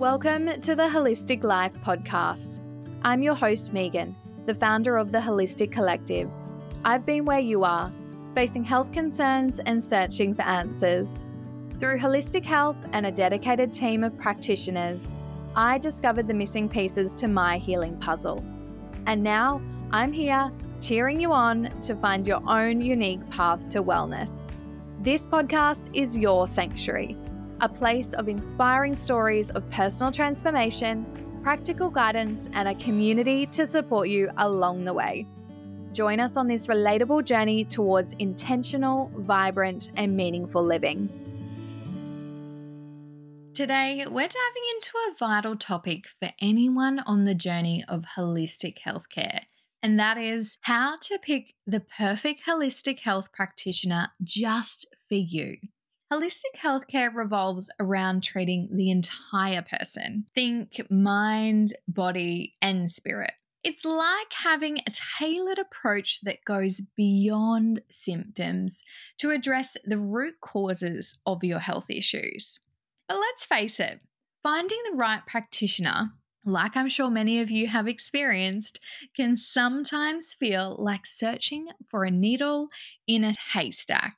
Welcome to the Holistic Life Podcast. I'm your host, Megan, the founder of the Holistic Collective. I've been where you are, facing health concerns and searching for answers. Through holistic health and a dedicated team of practitioners, I discovered the missing pieces to my healing puzzle. And now I'm here cheering you on to find your own unique path to wellness. This podcast is your sanctuary, a place of inspiring stories of personal transformation, practical guidance, and a community to support you along the way. Join us on this relatable journey towards intentional, vibrant, and meaningful living. Today, we're diving into a vital topic for anyone on the journey of holistic healthcare, and that is how to pick the perfect holistic health practitioner just for you. Holistic healthcare revolves around treating the entire person. Think mind, body, and spirit. It's like having a tailored approach that goes beyond symptoms to address the root causes of your health issues. But let's face it, finding the right practitioner, like I'm sure many of you have experienced, can sometimes feel like searching for a needle in a haystack.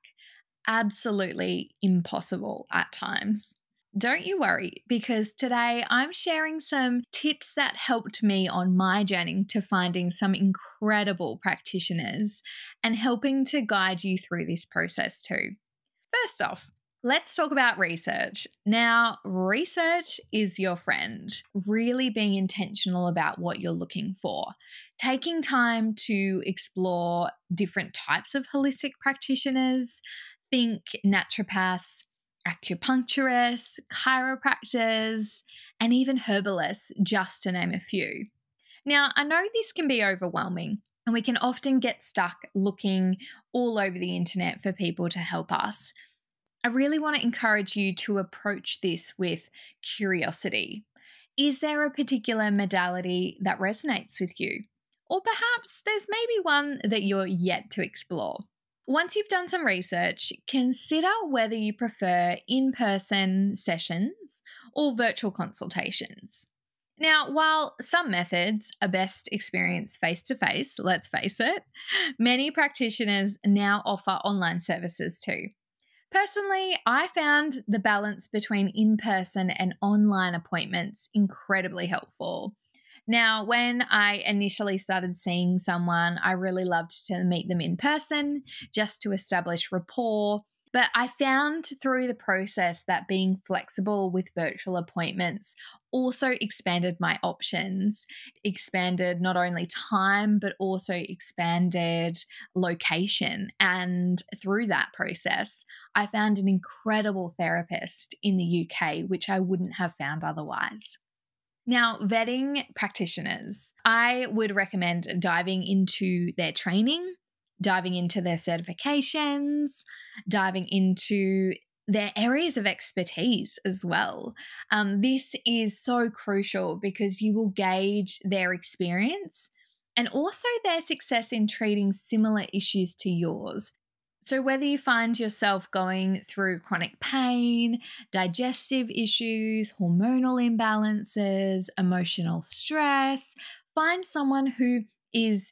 Absolutely impossible at times. Don't you worry, because today I'm sharing some tips that helped me on my journey to finding some incredible practitioners and helping to guide you through this process too. First off, let's talk about research. Now, research is your friend. Really being intentional about what you're looking for. Taking time to explore different types of holistic practitioners. Think naturopaths, acupuncturists, chiropractors, and even herbalists, just to name a few. Now, I know this can be overwhelming, and we can often get stuck looking all over the internet for people to help us. I really want to encourage you to approach this with curiosity. Is there a particular modality that resonates with you? Or perhaps there's maybe one that you're yet to explore. Once you've done some research, consider whether you prefer in-person sessions or virtual consultations. Now, while some methods are best experienced face-to-face, let's face it, many practitioners now offer online services too. Personally, I found the balance between in-person and online appointments incredibly helpful. Now, when I initially started seeing someone, I really loved to meet them in person just to establish rapport. But I found through the process that being flexible with virtual appointments also expanded my options, expanded not only time, but also expanded location. And through that process, I found an incredible therapist in the UK, which I wouldn't have found otherwise. Now, vetting practitioners, I would recommend diving into their training, diving into their certifications, diving into their areas of expertise as well. This is so crucial because you will gauge their experience and also their success in treating similar issues to yours. So whether you find yourself going through chronic pain, digestive issues, hormonal imbalances, emotional stress, find someone who is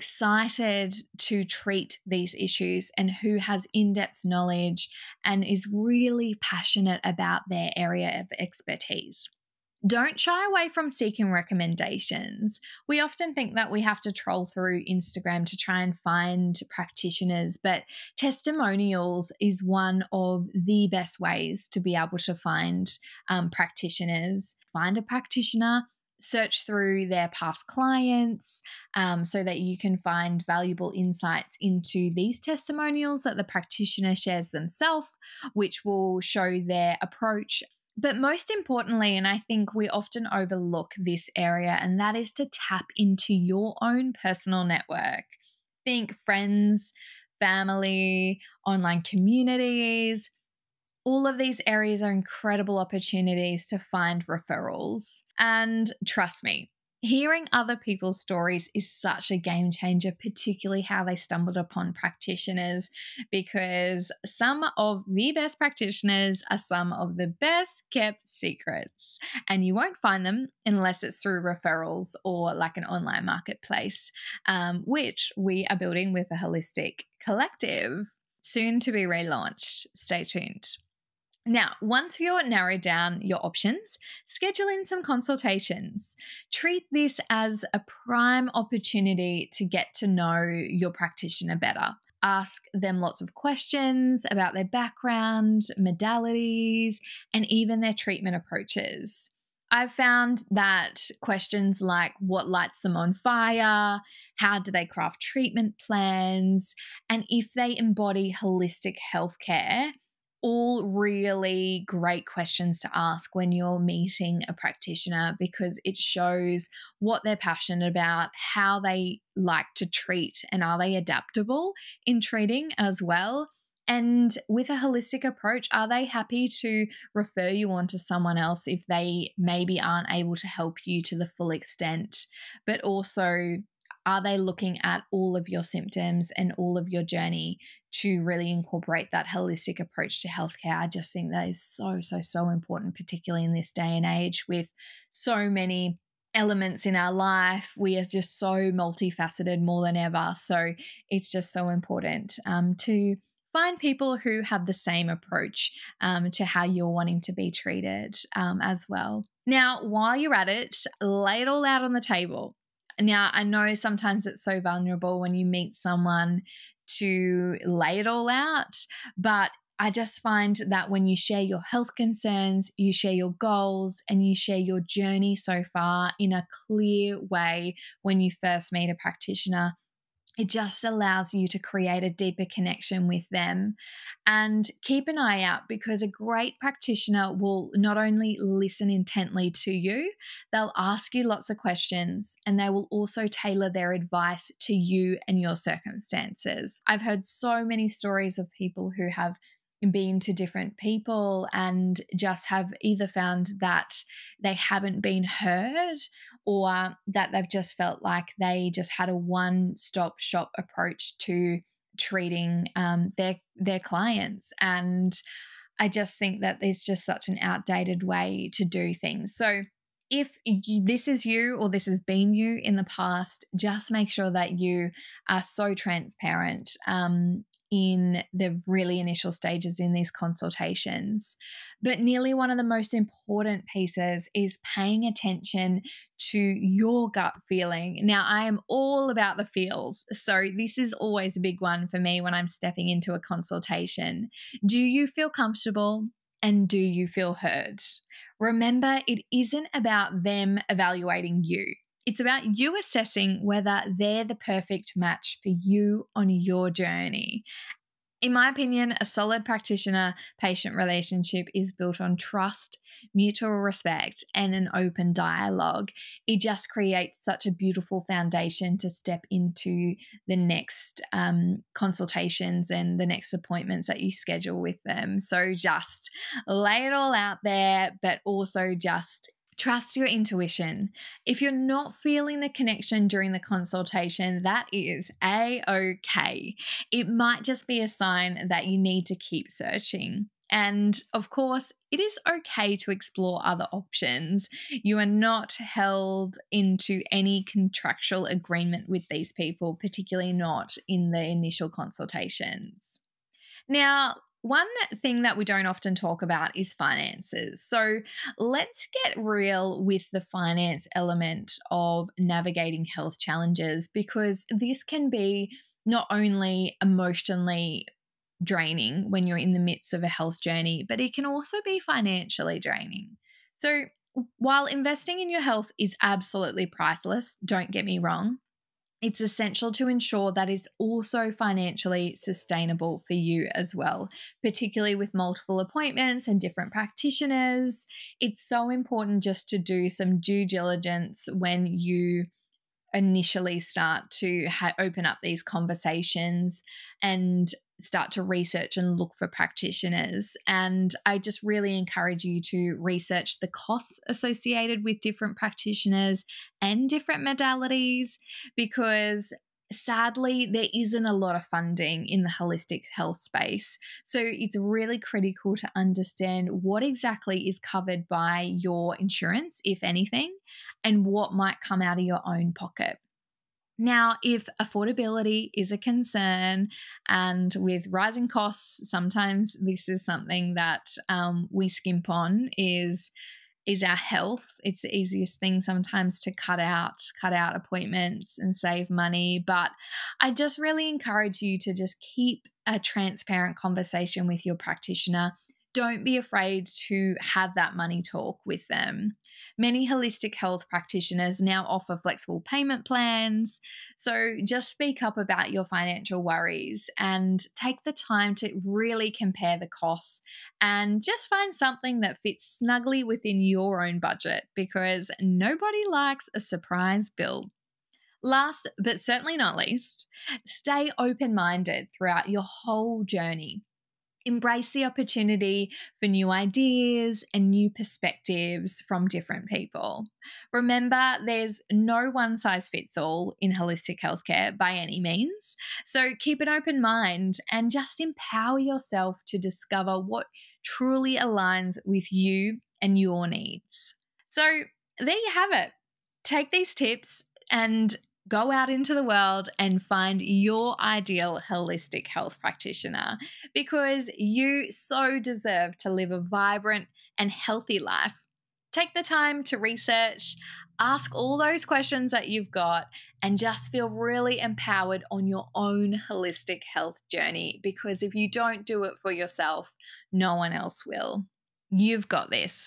excited to treat these issues and who has in-depth knowledge and is really passionate about their area of expertise. Don't shy away from seeking recommendations. We often think that we have to troll through Instagram to try and find practitioners, but testimonials is one of the best ways to be able to find practitioners. Find a practitioner, search through their past clients so that you can find valuable insights into these testimonials that the practitioner shares themselves, which will show their approach. But most importantly, and I think we often overlook this area, and that is to tap into your own personal network. Think friends, family, online communities. All of these areas are incredible opportunities to find referrals. And trust me, Hearing other people's stories is such a game changer, particularly how they stumbled upon practitioners, because some of the best practitioners are some of the best kept secrets. And you won't find them unless it's through referrals or like an online marketplace, which we are building with a Holistic Collective, soon to be relaunched. Stay tuned. Now, once you're narrowed down your options, schedule in some consultations. Treat this as a prime opportunity to get to know your practitioner better. Ask them lots of questions about their background, modalities, and even their treatment approaches. I've found that questions like what lights them on fire, how do they craft treatment plans, and if they embody holistic healthcare, all really great questions to ask when you're meeting a practitioner, because it shows what they're passionate about, how they like to treat, and are they adaptable in treating as well. And with a holistic approach, are they happy to refer you on to someone else if they maybe aren't able to help you to the full extent? But also, are they looking at all of your symptoms and all of your journey to really incorporate that holistic approach to healthcare? I just think that is so important, particularly in this day and age with so many elements in our life. We are just so multifaceted more than ever. So it's just so important to find people who have the same approach to how you're wanting to be treated as well. Now, while you're at it, lay it all out on the table. Now, I know sometimes it's so vulnerable when you meet someone to lay it all out, but I just find that when you share your health concerns, you share your goals, and you share your journey so far in a clear way when you first meet a practitioner, it just allows you to create a deeper connection with them. And keep an eye out, because a great practitioner will not only listen intently to you, they'll ask you lots of questions, and they will also tailor their advice to you and your circumstances. I've heard so many stories of people who have been to different people and just have either found that they haven't been heard, or that they've just felt like they just had a one-stop shop approach to treating their clients. And I just think that there's just such an outdated way to do things. So if this is you, or this has been you in the past, just make sure that you are so transparent in the really initial stages in these consultations. But nearly one of the most important pieces is paying attention to your gut feeling. Now, I am all about the feels, so this is always a big one for me when I'm stepping into a consultation. Do you feel comfortable, and do you feel heard? Remember, it isn't about them evaluating you. It's about you assessing whether they're the perfect match for you on your journey. In my opinion, a solid practitioner-patient relationship is built on trust, mutual respect, and an open dialogue. It just creates such a beautiful foundation to step into the next consultations and the next appointments that you schedule with them. So just lay it all out there, but also just trust your intuition. If you're not feeling the connection during the consultation, that is A-OK. It might just be a sign that you need to keep searching. And of course, it is okay to explore other options. You are not held into any contractual agreement with these people, particularly not in the initial consultations. Now, one thing that we don't often talk about is finances. So let's get real with the finance element of navigating health challenges, because this can be not only emotionally draining when you're in the midst of a health journey, but it can also be financially draining. So while investing in your health is absolutely priceless, don't get me wrong, it's essential to ensure that it's also financially sustainable for you as well, particularly with multiple appointments and different practitioners. It's so important just to do some due diligence when you initially start to open up these conversations, and start to research and look for practitioners. And I just really encourage you to research the costs associated with different practitioners and different modalities, because sadly, there isn't a lot of funding in the holistic health space. So it's really critical to understand what exactly is covered by your insurance, if anything, and what might come out of your own pocket. Now, if affordability is a concern, and with rising costs, sometimes this is something that we skimp on, is our health. It's the easiest thing sometimes to cut out appointments and save money. But I just really encourage you to just keep a transparent conversation with your practitioner. Don't be afraid to have that money talk with them. Many holistic health practitioners now offer flexible payment plans. So just speak up about your financial worries and take the time to really compare the costs and just find something that fits snugly within your own budget, because nobody likes a surprise bill. Last but certainly not least, stay open-minded throughout your whole journey. Embrace the opportunity for new ideas and new perspectives from different people. Remember, there's no one size fits all in holistic healthcare by any means. So keep an open mind and just empower yourself to discover what truly aligns with you and your needs. So there you have it. Take these tips and go out into the world and find your ideal holistic health practitioner, because you so deserve to live a vibrant and healthy life. Take the time to research, ask all those questions that you've got, and just feel really empowered on your own holistic health journey, because if you don't do it for yourself, no one else will. You've got this.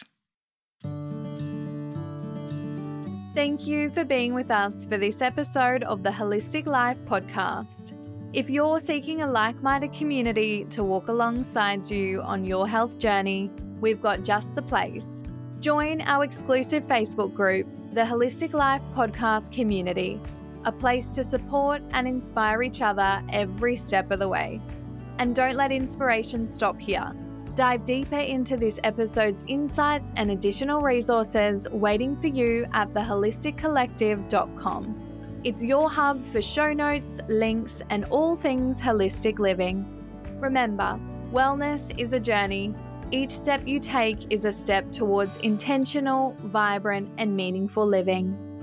Thank you for being with us for this episode of the Holistic Life podcast. If you're seeking a like-minded community to walk alongside you on your health journey, we've got just the place. Join our exclusive Facebook group, the Holistic Life Podcast Community, a place to support and inspire each other every step of the way. And don't let inspiration stop here. Dive deeper into this episode's insights and additional resources waiting for you at theholisticcollective.com. It's your hub for show notes, links, and all things holistic living. Remember, wellness is a journey. Each step you take is a step towards intentional, vibrant, and meaningful living.